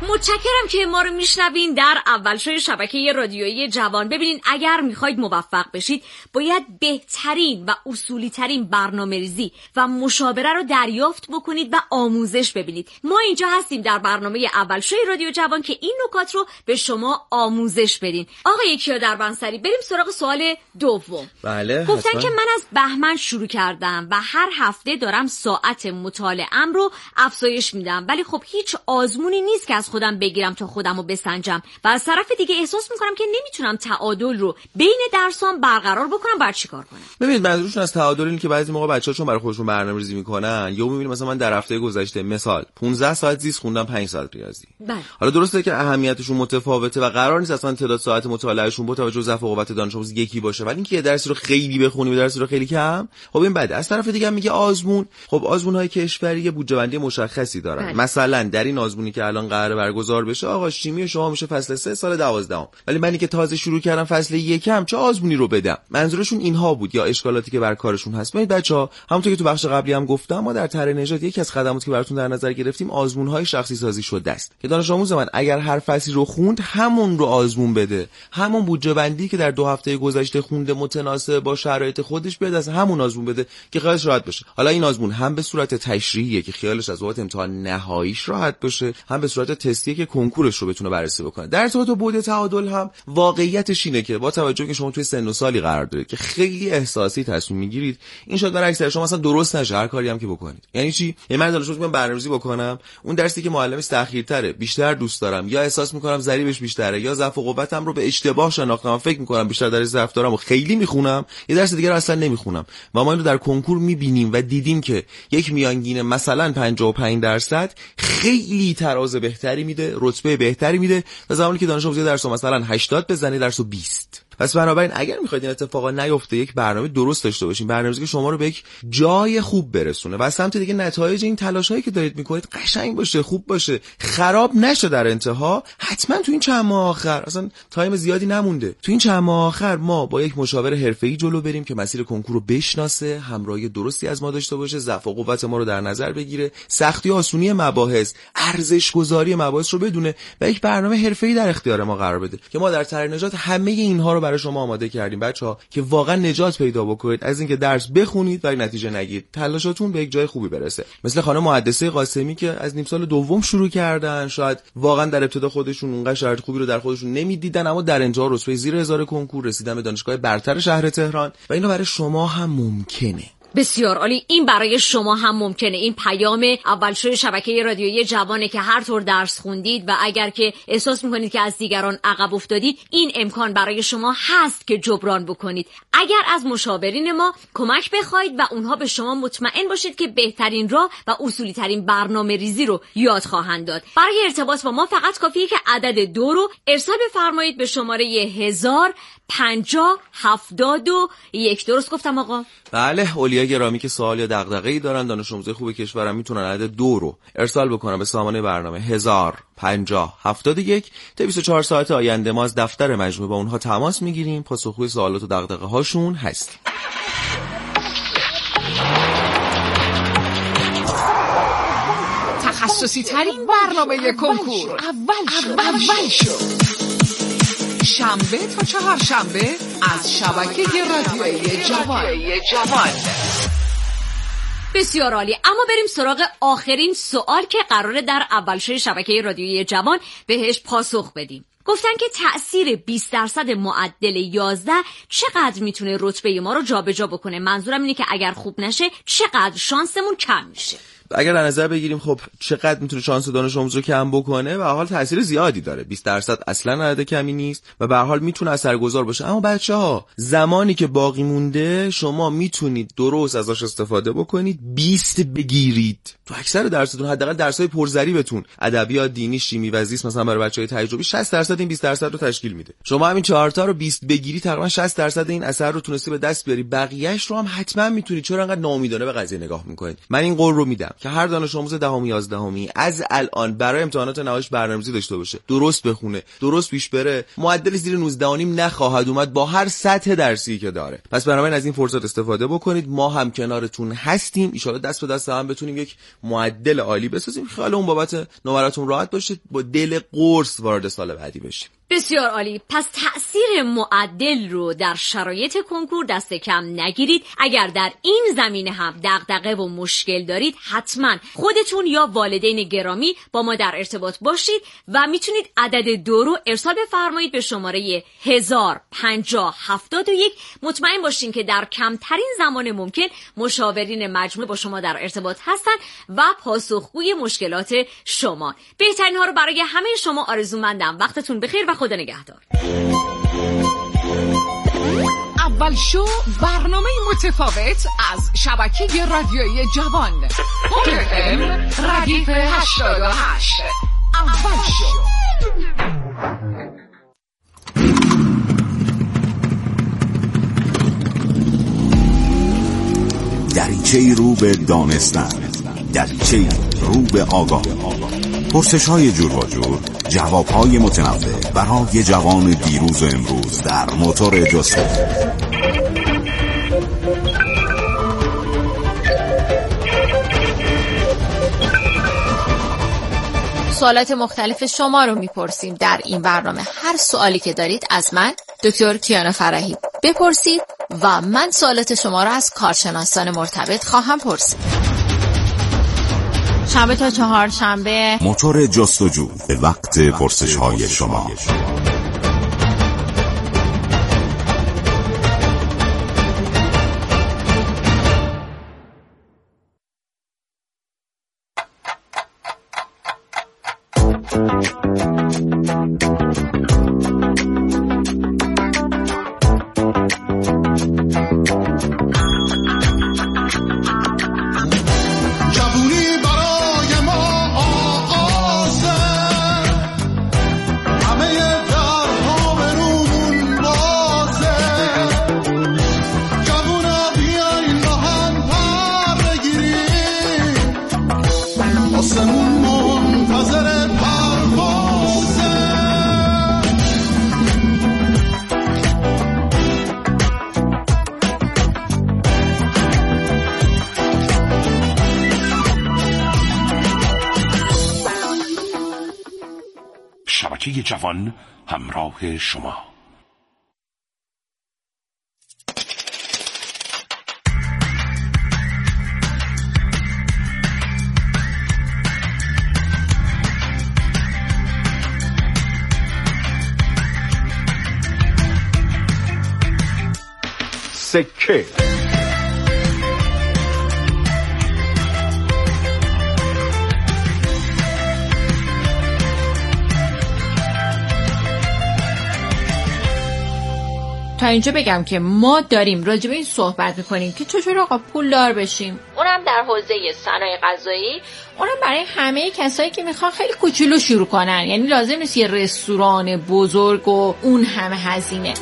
متشکرم که ما رو میشنوین در اول شوی شبکه رادیویی جوان. ببینین اگر میخواید موفق بشید باید بهترین و اصولی ترین برنامه‌ریزی و مشاوره رو دریافت بکنید و آموزش ببینید. ما اینجا هستیم در برنامه اول شوی رادیو جوان که این نکات رو به شما آموزش بدین. آقای کیاربنسری، بریم سراغ سوال دوم. بله، گفتن که من از بهمن شروع کردم و هر هفته دارم ساعت مطالعه‌ام رو افزایش میدم، ولی خب هیچ آزمونی نیست که از خودم بگیرم تا خودم رو بسنجم و از طرف دیگه احساس میکنم که نمیتونم تعادل رو بین درسام برقرار بکنم. باید چیکار کنم؟ ببینید منظورشون از تعادل اینه که بعضی موقع بچه‌ها چون برای خودشون برنامه‌ریزی میکنن، یا میبینید مثلا من در هفته گذشته مثال 15 ساعت زیست خوندم، 5 ساعت ریاضی. بله. حالا درسته که اهمیتشون متفاوته و قرار نیست اصلا تعداد ساعت مطالعهشون با توجه به ضعف و قوت دانش آموز یکی باشه، ولی اینکه یه درسی رو خیلی بخونی و درسی رو خیلی کم، خب این بده. از طرف دیگه میگه آزمون، خب آزمون‌های کشوری یه بودجه بندی مشخصی دارن. مثلا در این آزمونی که الان قراره برگزار بشه، آقا شیمی شما میشه فصل 3 سال 12ام، ولی منی که تازه شروع کردم فصل 1م چه آزمونی رو بدم؟ منظورشون اینها بود یا اشکالاتی که بر کارشون هست. ببینید بچه‌ها، همونطور که تو بخش قبلی هم گفتم، ما در طرح نژاد یکی از خدماتی که براتون در نظر گرفتیم آزمون‌های شخصی سازی شده است که دانش آموز من اگر هر فصلی رو خوند همون رو آزمون بده، همون بودجه بندی که در 2 هفته گذشته خونده متناسب با شرایط خودش بیاد از همون آزمون بده که خیالش راحت باشه. حالا این آزمون هم به صورت تشریحیه که خیالش از وقت امتحان نهاییش راحت باشه، هم به صورت تستیه که کنکورش رو بتونه بررسی بکنه. در تو بود تعادل هم واقعیتش اینه که با توجه که شما توی سن و سالی قرار دارید که خیلی احساسی تصمیم میگیرید، این شاید برای اکثر شما مثلا درست نشه هر کاری هم که بکنید. یعنی چی؟ یعنی من دانش آموز میگم برنامه‌ریزی بکنم، اون درسی که معلمش تأخیرتره بیشتر دوست دارم، یا احساس میکنم ضریبش بیشتره، یا ضعف و قوتم رو به اشتباه شناختم، فکر میکنم بیشتر در ضعف دارم و خیلی میخونم، یه درس دیگه رو اصلا نمیخونم. و ما اینو در کنکور میبینیم و دیدیم که یک میانگین مثلا 55% خیلی تراز بهتری میده، رتبه بهتری میده، و زمانی که دانش آموز درس مثلا 80 بزنه درسو 20. پس بنابراین اگر میخواید این اتفاقا نیفته، یک برنامه درست داشته باشین، برنامه‌ریزی که شما رو به یک جای خوب برسونه و سمت دیگه نتایج این تلاشایی که دارید میکنید قشنگ باشه، خوب باشه، خراب نشه در انتها. حتما تو این چند ماه آخر، اصلا تایم زیادی نمونده، تو این چند ماه آخر ما با یک مشاور حرفه‌ای جلو بریم که مسیر کنکور رو بشناسه، همراهی درستی از ما داشته باشه، ضعف و قوت ما رو در نظر بگیره، سختی و آسونی مباحث، ارزش گذاری مباحث رو بدونه و یک برنامه حرفه‌ای در اختیار ما قرار بده که ما در طرح نجات همه اینها رو برای شما آماده کردیم بچه‌ها که واقعا نجات پیدا بکنید از اینکه درس بخونید ولی نتیجه نگیرید، تلاشاتون به یک جای خوبی برسه. مثل خانم محدثه قاسمی که از نیم سال دوم شروع کردن، شاید واقعا در ابتدا خودشون اونقدر شرایط خوبی رو در خودشون نمیدیدن، اما در انتها رتبه زیر 1000 کنکور رسیدن به دانشگاه برتر شهر تهران و اینو برای شما هم ممکنه. بسیار عالی، این برای شما هم ممکنه. این پیام اول شوی شبکه رادیویی جوانه که هر طور درس خوندید و اگر که احساس میکنید که از دیگران عقب افتادید، این امکان برای شما هست که جبران بکنید. اگر از مشاورین ما کمک بخواید و اونها به شما مطمئن باشید که بهترین راه و اصولی ترین برنامه ریزی رو یاد خواهند داد. برای ارتباط با ما فقط کافیه که عدد 2 رو ارسال بفرمایید به شماره 1050-70-71. درست گفتم آقا؟ بله. اولیا گرامی که سوال یا دغدغه‌ای دارن، دانش آموزای خوب کشورم میتونن عدد 2 رو ارسال بکنن به سامانه برنامه 1050-71. تا 24 ساعت آینده ما از دفتر مجموعه با اونها تماس میگیریم، پاسخگوی سوالات و دغدغه هاشون هستیم. تخصصی ترین برنامه کنکور اول شد. شنبه تا چهارشنبه از شبکه رادیویی جوان. بسیار عالی، اما بریم سراغ آخرین سوال که قراره در اول شوی شبکه رادیویی جوان بهش پاسخ بدیم. گفتن که تأثیر 20% معدل 11 چقدر میتونه رتبه ما رو جابجا بکنه. منظورم اینه که اگر خوب نشه چقدر شانسمون کم میشه. اگر در نظر بگیریم خب چقدر میتونه شانس دانش آموز رو کم بکنه، و حال تاثیر زیادی داره. 20% اصلا عدد کمی نیست و به هر حال میتونه اثرگذار باشه. اما بچه‌ها زمانی که باقی مونده شما میتونید درست ازش استفاده بکنید، 20 بگیرید. تو اکثر درساتون، حداقل درسای پرظریفتون، ادبیات، دینی، شیمی و زیست مثلا برای بچهای تجربی 60% این 20% رو تشکیل میده. شما همین 4 تا رو 20 بگیری تقریبا 60% این اثر رو تونستی به دست بیاری. بقیه‌اش رو هم حتما میتونید. چرا انقدر ناامیدانه به قضیه نگاه میکنید؟ من این قول رو میدم که هر دانش آموز دهم 11می از الان برای امتحانات نهاییش برنامه‌ریزی داشته باشه، درست بخونه، درست پیش بره، معدل زیر 19.5 نخواهد اومد با هر سطح درسی که داره. پس بنابراین از این فرصت استفاده بکنید. ما هم کنارتون هستیم. ان شاءالله دست به دست هم بتونیم یک معدل عالی بسازیم. خیال اون بابت نمراتون راحت باشه، با دل قرص وارد سال بعدی بشیم. بسیار عالی. پس تأثیر معدل رو در شرایط کنکور دست کم نگیرید. اگر در این زمینه هم دغدغه و مشکل دارید، حتما خودتون یا والدین گرامی با ما در ارتباط باشید و میتونید عدد 2 رو ارسال بفرمایید به شماره 105071. مطمئن باشین که در کمترین زمان ممکن مشاورین مجموعه با شما در ارتباط هستن و پاسخگوی مشکلات شما. بهترین ها رو برای همه شما آرزومندم. وقتتون بخیر و خدا نگهدار. اول شو برنامه متفاوت از شبکه رادیویی جوان FM ردیف 88. اول شو. دریچه‌ای رو به دانستن، دریچه‌ای رو به آگاه، پرسش‌های جور و جور، جواب‌های متنوع برای جوان دیروز و امروز در موتور جستجو. سوالات مختلف شما رو میپرسیم در این برنامه. هر سوالی که دارید از من دکتر کیانا فرحی بپرسید و من سوالات شما رو از کارشناسان مرتبط خواهم پرسید. شنبه تا چهارشنبه موتور جستجو به وقت پرسش‌های شما. شبکه جوان همراه شما. سکه تا اینجا بگم که ما داریم راجع به این صحبت میکنیم که چطور آقا پولدار بشیم، اونم در حوزه صنایع غذایی، اونم برای همه کسایی که میخوان خیلی کوچولو شروع کنن. یعنی لازم نیست یه رستوران بزرگ و اون همه هزینه.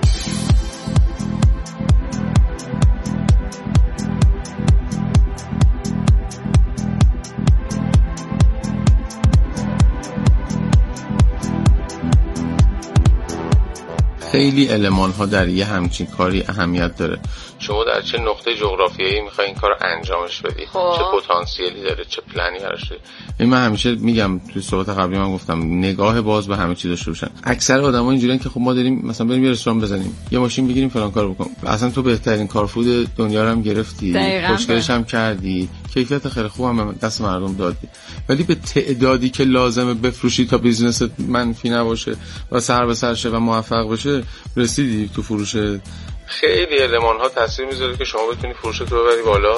خیلی المان‌ها در یه همچین کاری اهمیت داره. شما در چه نقطه جغرافیایی میخوای این کار رو انجامش بدی، چه پتانسیلی داره، چه پلنی براش داری. من همیشه میگم توی صحبت قبلی من گفتم نگاه باز به همه چیز داشته باشن. اکثر آدما اینجوریان که خب ما داریم مثلا بریم یه رستوران بزنیم، یه ماشین بگیریم، فلان کارو بکنیم. اصلا تو بهترین کارفود دنیا رو هم گرفتی، خوشگلش هم کردی، کیفیت خیلی خوب هم دست مردم دادی، ولی به تعدادی که لازمه بفروشی تا بیزنست منفی نباشه و سر به سر شه و موفق بشه رسیدی تو فروش. خیلی المان‌ها تاثیر میذاره که شما بتونی فروشت رو ببری بالا.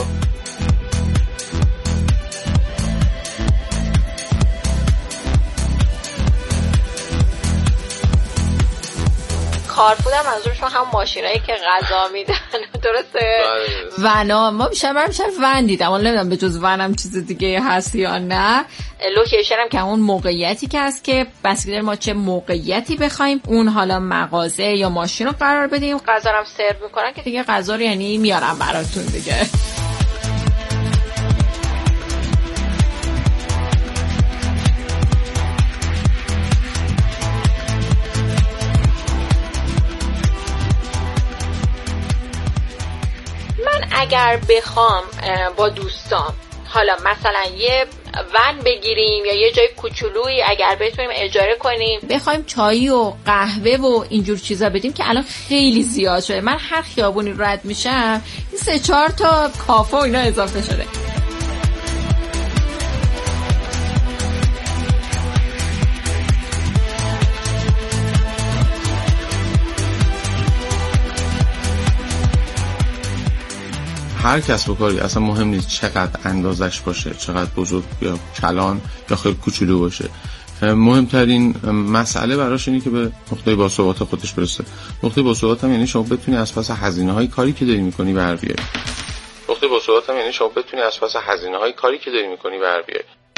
کارفود هم منظورشون هم ماشینایی که غذا میدن، درسته؟ ونا ما میشم ون دیدم، ولی نمیدونم به جز ونم چیز دیگه هست یا نه. لوکیشن هم که اون موقعیتی که هست که بسیار ما چه موقعیتی بخوایم اون حالا مغازه یا ماشین رو قرار بدیم، غذا هم سرو میکنن که دیگه غذا رو یعنی میارم براتون دیگه. اگر بخوام با دوستام حالا مثلا یه ون بگیریم یا یه جای کوچولویی اگر بتونیم اجاره کنیم، بخوایم چای و قهوه و اینجور چیزا بدیم که الان خیلی زیاد شده. من هر خیابونی رد میشم این 3-4 تا کافه و اینا اضافه شده. هر کسب و کاری اصلا مهم نیست چقدر اندازش باشه، چقدر بزرگ یا کلان یا خیلی کوچولو باشه، مهمترین مسئله براش اینه که به نقطه باثبات خودش برسه. نقطه باثبات هم یعنی شما بتونی از پس هزینه‌های کاری که داری می‌کنی بر بیای. نقطه باثبات هم یعنی شما بتونی از پس هزینه‌های کاری که داری می‌کنی بر بیای.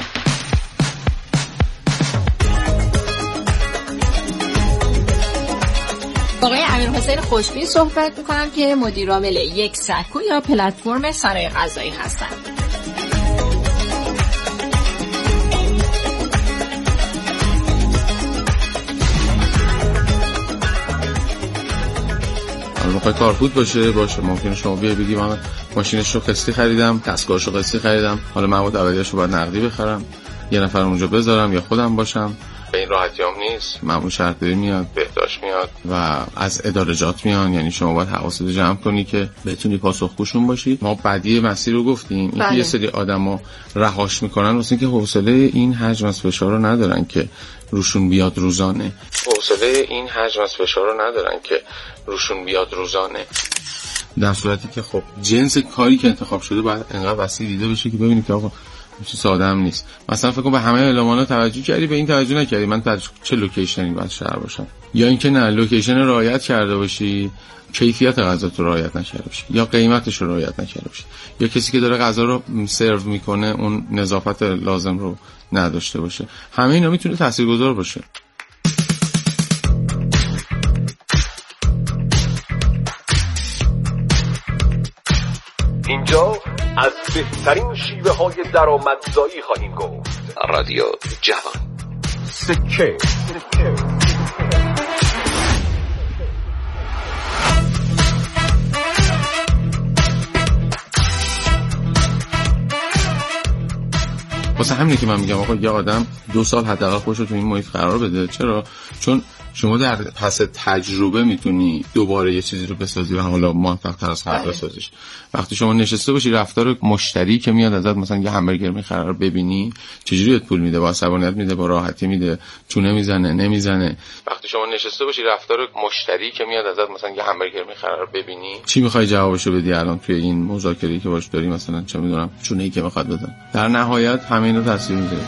آقای امیرحسین خوشبین صحبت میکنم که مدیر عامل یک سکو یا پلتفرم صنایع غذایی هستند. موقع کارفود باشه ممکنه شما بیای بگی من ماشینش رو قسطی خریدم، دستگاهش رو قسطی خریدم، حالا مواد اولیه‌اش رو باید نقدی بخرم، یه نفر اونجا بذارم یا خودم باشم. به این راحتی هم نیست. مأمور شهرداری میاد، بهداشت میاد و از ادارجات میان، یعنی شما باید حواست رو جمع کنی که بتونی پاسخگوشون باشی. ما بدی مسیر رو گفتیم، اینکه یه سری آدما رهاش میکنن واسه اینکه حوصله این حجم از فشار رو ندارن که روشون بیاد روزانه. در صورتی که خب جنس کاری که انتخاب شده باید انقدر وسیع دیده بشه که ببینید که آقا چه ساده هم نیست. مثلا فکر کنم به همه المانا توجه کردی، به این توجه نکردی من چه لوکیشنی باید شهر باشم، یا اینکه نه لوکیشن رو رعایت کرده باشی کیفیت غذا رو رعایت نکرده باشی، یا قیمتش رو رعایت نکرده باشی، یا کسی که داره غذا رو سرو میکنه اون نظافت لازم رو نداشته باشه. همه اینا میتونه تاثیرگذار باشه. اینجا از بهترین شیوه های درآمدزایی خواهیم گفت. رادیو جوان. سکه. واسه همینه که من میگم آقا یه آدم 2 سال حداقل خودش رو تو این محیط قرار بده. چرا؟ چون شما در پس تجربه میتونی دوباره یه چیزی رو بسازی و حالا موفق‌تر از قبل بسازیش. وقتی شما نشسته باشی رفتار مشتری که میاد ازت مثلا یه همبرگر میخره رو ببینی چجوری بهت پول میده، با عصبانیت میده، با راحتی میده، چونه میزنه، نمیزنه. وقتی شما نشسته باشی رفتار مشتری که میاد ازت مثلا یه همبرگر میخره رو ببینی چی میخوای جوابشو بدی الان توی این مذاکره‌ای که باش داری، مثلا چه میدونم چونه‌ای که میخواد بزنه. در نهایت همه اینا تاثیر میذاره.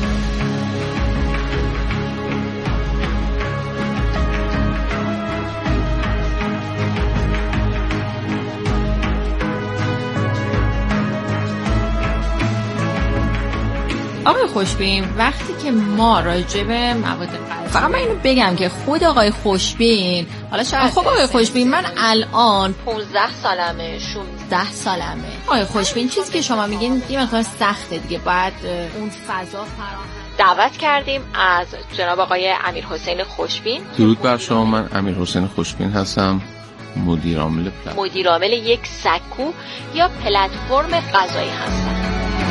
آقای خوشبین وقتی که ما راجع به مواد غذایی، فقط من اینو بگم که خود آقای خوشبین، حالا شاید خب آقای خوشبین من الان 15 سالمه 16 سالمه، آقای خوشبین چیزی که شما میگین یه مقدار سخته دیگه، باید اون فضا فراهم. دعوت کردیم از جناب آقای امیرحسین خوشبین. درود بر شما، من امیرحسین خوشبین هستم، مدیر عامل یک سکو یا پلتفرم غذایی هستم.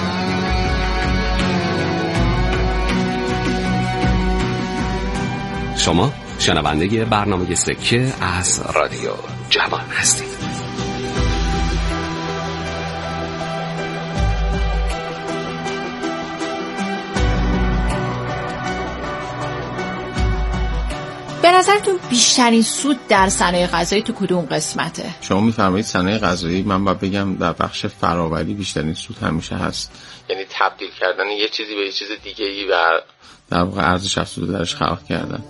شما شنونده برنامه سکه از رادیو جوان هستید. به نظرتون بیشترین سود در صنایع غذایی تو کدوم قسمته؟ شما میفرمایید صنایع غذایی، من باید بگم در بخش فراوری بیشترین سود همیشه هست. یعنی تبدیل کردن یه چیزی به یه چیز دیگه‌ای و در واقع ارزش افزوده درش خلق کردن.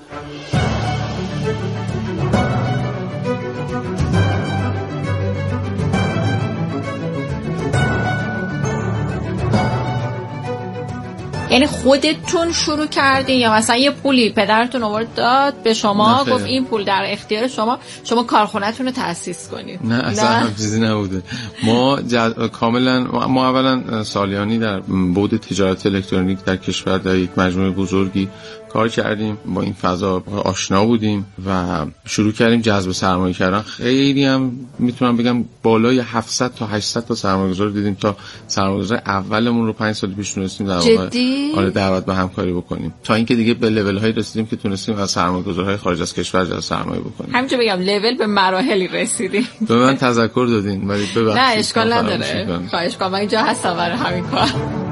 یعنی خودتون شروع کردین یا مثلا یه پولی پدرتون آورد داد به شما گفت این پول در اختیار شما کارخونه‌تون رو تأسیس کنید؟ نه اصلا هم چیزی نبوده. ما کاملا ما اولا سالیانی در بعد تجارت الکترونیک در کشور در یک مجموعه بزرگی کار کردیم، با این فضا آشنا بودیم و شروع کردیم جذب سرمایه کردن. خیلی هم میتونم بگم بالای 700 تا 800 تا سرمایه‌گذار دیدیم تا سرمایه‌گذار اولمون رو 5 سال پیش تونستیم در واقع دعوت به همکاری بکنیم، تا اینکه دیگه به لول‌های رسیدیم که تونستیم از سرمایه‌گذارهای خارج از کشور جذب سرمایه بکنیم. همینجا بگم لول به مراحلی رسیدیم. به من تذکر دادین ولی ببخشید. نه اشکال نداره. خواهش می‌کنم، من اینجا هستم برای همین کار.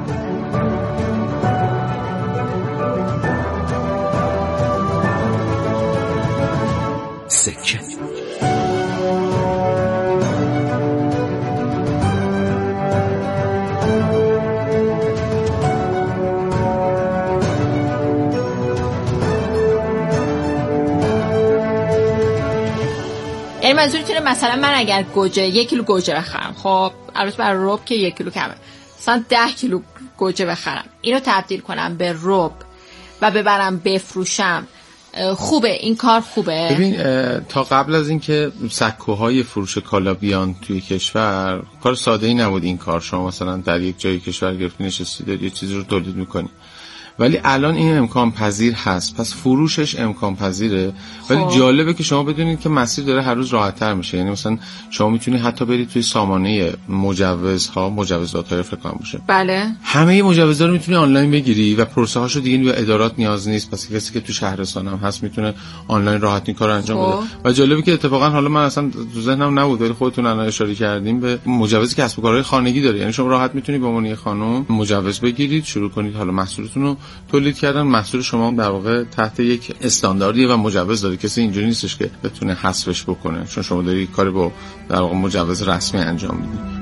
سکه یعنی منظورتونه مثلا من اگر گوجه 1 کیلو گوجه بخرم، خب البته برای رب که 1 کیلو کمه، مثلا 10 کیلو گوجه بخرم، اینو تبدیل کنم به رب و ببرم بفروشم، خوبه این کار؟ خوبه. ببین تا قبل از اینکه سکوهای فروش کالا بیان توی کشور، کار ساده‌ای نبود این کار. شما مثلا در یک جای کشور گرفتی نشستی داری یه چیزی رو تولید می‌کنی، ولی الان این امکان پذیر هست، پس فروشش امکان پذیره. ولی جالبه که شما بدونید که مسیر داره هر روز راحت‌تر میشه. یعنی مثلا شما میتونید حتی برید توی سامانه مجوزها، مجوزات‌های فکر کنم باشه، بله، همه مجوزها رو میتونی آنلاین بگیری و پروسه هاشو دیگه به ادارات نیاز نیست. پس کسی که تو شهرستان هم هست میتونه آنلاین راحت این کارو انجام بده. و جالبه که اتفاقا حالا من اصلا تو ذهنم نبود ولی خودتون الان اشاره کردیم به مجوز کسب و کارهای خانگی داره. یعنی شما راحت میتونی به عنوان خانم مجوز بگیرید، شروع کنید حالا محصولتون رو تولید کردن. محصول شما در واقع تحت یک استانداردی و مجوز داره، کسی اینجوری نیستش که بتونه حذفش بکنه، چون شما داری کاری با در واقع مجوز رسمی انجام میدید.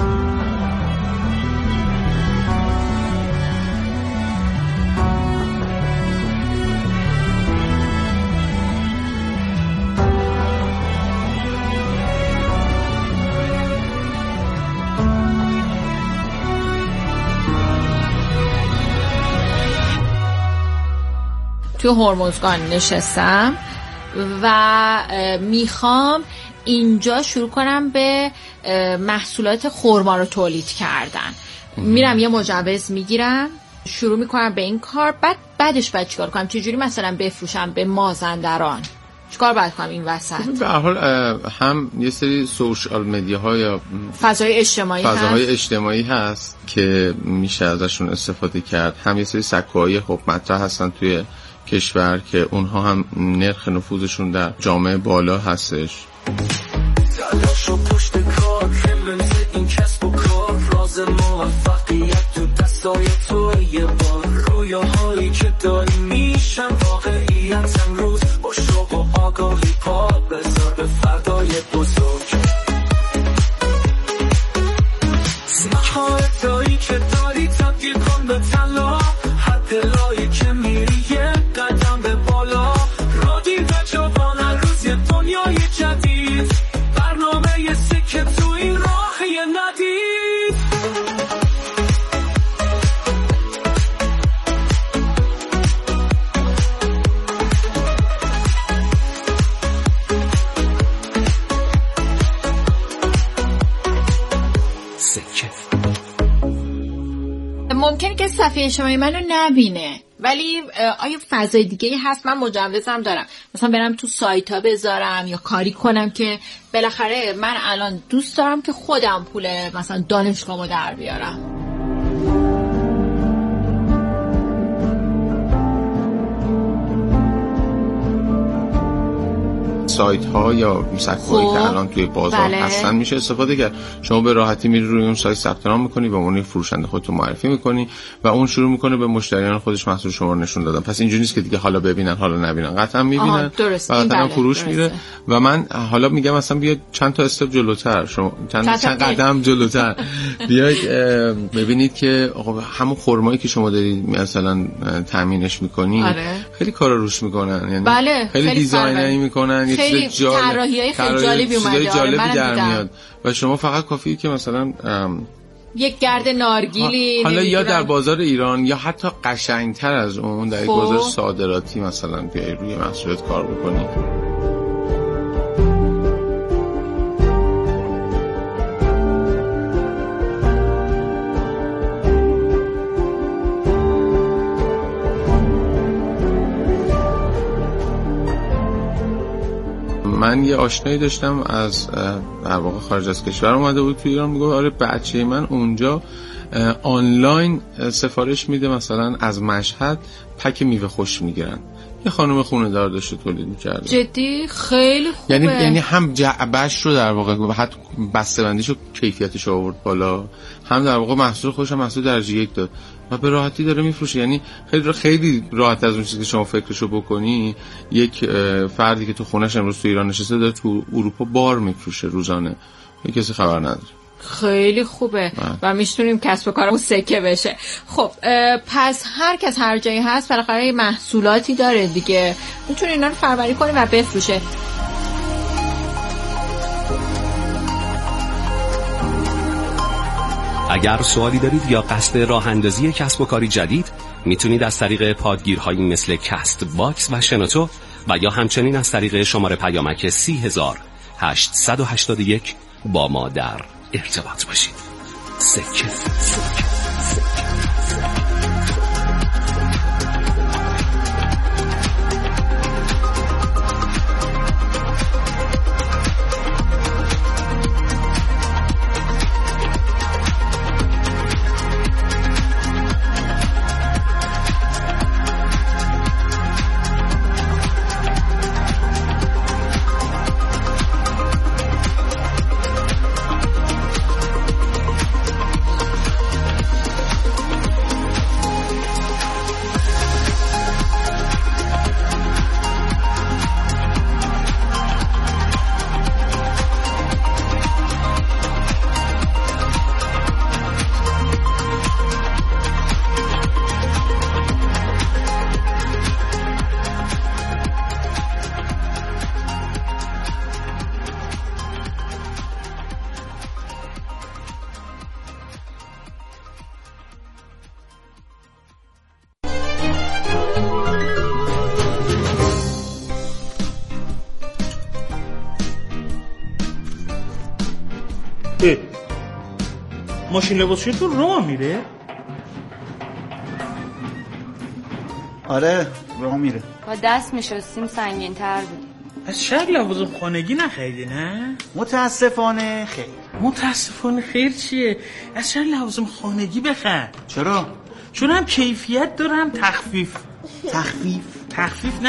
توی هرمزگان نشستم و میخوام اینجا شروع کنم به محصولات خرما رو تولید کردن. میرم یه مجوز میگیرم، شروع میکنم به این کار. بعدش باید چیکار کنم؟ چجوری مثلا بفروشم به مازندران؟ چیکار باید کنم این وسط؟ به هر حال هم یه سری سوشال مدیاها یا فضای اجتماعی هست که میشه ازشون استفاده کرد، هم یه سری سکوهای خب مطرح هستن توی کشور که اونها هم نرخ نفوذشون در جامعه بالا هستش. تلاش و پشت کار این کسب و کار، راز موفقیت تو دستای توی یه بار، رویاهایی که داری میشن واقعیت امروز، با شوق و آگاهی پا بذار به فردای بزرگ. مهارتایی که داری تبدیل کن به طلا، هر پلایی که میری یه قدم به بالا، رادی به جوان هر روز یه دنیای جدید، برنامه یه سکه تو این راه یه ندید. ممکنه که صفحه اجتماعی منو نبینه، ولی آیا فضای دیگه هست؟ من مجوزم دارم، مثلا برم تو سایت ها بذارم یا کاری کنم که بالاخره من الان دوست دارم که خودم پول مثلا دانشگاهمو در بیارم. سایت ها یا سکوهایی که الان توی بازار هستن میشه استفاده کرد. شما به راحتی میری روی اون سایت ثبت نام میکنی، به عنوان فروشنده خودتون معرفی میکنی و اون شروع میکنه به مشتریان خودش محصول شما رو نشون دادن. پس اینجوری نیست که دیگه حالا ببینن حالا نبینن، قطعا میبینن و قطعا فروش میره. و من حالا میگم مثلا بیاید چند تا استپ جلوتر، شما چند قدم جلوتر بیاید ببینید که همون خرمایی که شما دارید مثلا تامینش میکنی خیلی کارا روش میکنن، یعنی خیلی دیزاینری میکنن، خیلی طراحیای خیلی جالبی اومده در میاد و شما فقط کافیه که مثلا یک گرد نارگیلی حالا یا در بازار ایران یا حتی قشنگتر از اون در یک بازار صادراتی مثلا بیای روی محصولات کار بکنی. من یه آشنایی داشتم از در واقع خارج از کشور اومده بود تو ایران، میگه آره بچه من اونجا آنلاین سفارش میده، مثلا از مشهد پک میوه خوش میگیرن. یه خانم خونه دار داشته تولید میکرده. جدی خیلی خوبه. یعنی هم جعبش رو در واقع حتی بسته‌بندیش و کیفیتش رو آورد بالا، هم در واقع محصول خودش هم محصول درجه 1 داد و به راحتی داره میفروشه. یعنی خیلی راحت از اون چیزی که شما فکرشو بکنی، یک فردی که تو خونش امروز تو ایران نشسته داره تو اروپا بار میفروشه روزانه، کسی خبر نداره. خیلی خوبه و میتونیم کسب و کارمون سکه بشه. خب پس هر کس هر جایی هست بالاخره محصولاتی داره دیگه، میتونه اینا رو فروری کنه و بفروشه. اگر سوالی دارید یا قصد راه اندازی کسب و کاری جدید، میتونید از طریق پادگیرهایی مثل کست باکس و شنوتو و یا همچنین از طریق شماره پیامک 30881 با ما در ارتباط باشید. سکه. ماشین لباسشویی تو راه میره؟ آره راه میره. با دست میشستیم سنگین تر بود. از شاید لوازم خانگی نخریدی نه؟ متاسفانه خیر. متاسفانه خیر چیه؟ از شاید لوازم خانگی بخر. چرا؟ چون هم کیفیت داره هم تخفیف. تخفیف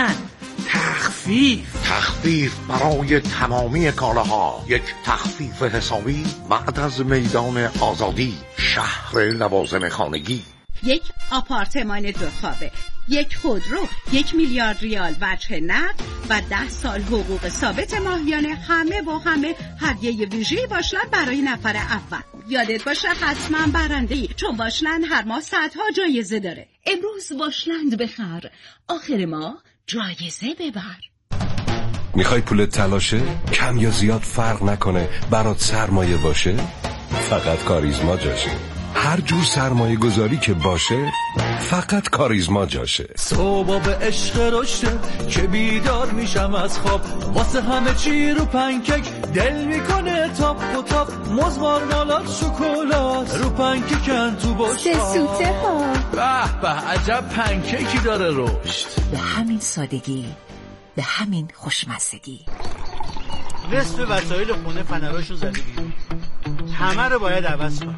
برای تمامی کالاها. یک تخفیف حسابی بعد از میدان آزادی، شهر لوازم خانگی. یک آپارتمان 2 خوابه، یک خودرو، 1 میلیارد ریال وجه نقد و 10 سال حقوق ثابت ماهیانه، همه هدیه ویژه‌ای باشلند برای نفر اول. یادت باشه حتما برنده‌ای، چون باشلند هر ماه صدها جایزه داره. امروز باشلند بخر، آخر ماه جایزه ببر. میخوای پولت تلاشه؟ کم یا زیاد فرق نکنه، برات سرمایه باشه؟ فقط کاریزما جاشه. هر جور سرمایه گذاری که باشه فقط کاریزما جاشه. صبح به عشق رشته که بیدار میشم از خواب، واسه همه چی رو پنکک دل میکنه تاپ و تاپ، موز مارمالاد شکلات رو پنککن تو باشا. سوته ها به عجب پنککی داره رشد. به همین سادگی، به همین خوشمزگی. نصف وسایل خونه فنراشون زده بیرون، همه رو باید عوض کنم.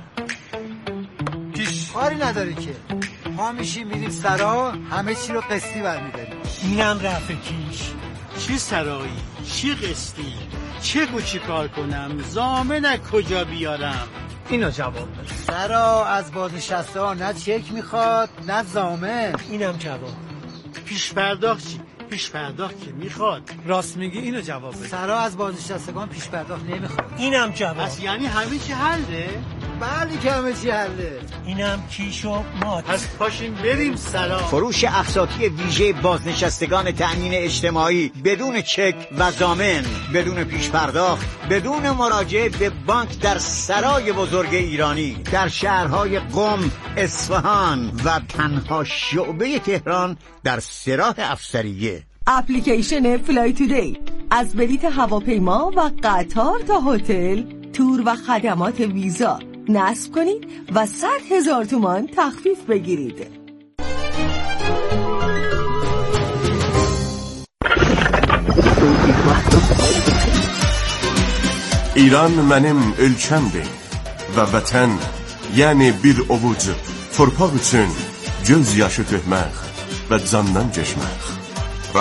کاری نداره که ما میشیم میریم سرا، همه چی رو قسطی برمیداریم. اینم رفع کیش. چی سرایی؟ چی قسطی؟ چی کار کنم؟ ضامن کجا بیارم؟ اینو جواب بده. سرا از بازنشسته ها نه چک میخواد نه ضامن. اینم جواب. پیش پرداخت چی؟ پیش پرداخت که میخواد. راست میگی، اینو جواب بده. سرا از بازنشستگان پیش پرداخت نمیخواد. اینم جواب. پس یعنی همه چی حله؟ بله که همه چی حله. اینم کیش و مات. پس پاشیم بریم سرا. فروش اقساطی ویژه بازنشستگان تأمین اجتماعی بدون چک و ضامن، بدون پیش پرداخت، بدون مراجعه به بانک در سرای بزرگ ایرانی در شهرهای قم، اصفهان و تنها شعبه تهران در سراح افسریه. اپلیکیشن فلای تودی از بلیت هواپیما و قطار تا هتل، تور و خدمات ویزا نصب کنید و 100,000 تومان تخفیف بگیرید. İran mənim ölkəmdir və vətən, yəni bir ovuc torpaq üçün göz yaşı tökmək və candan keçmək.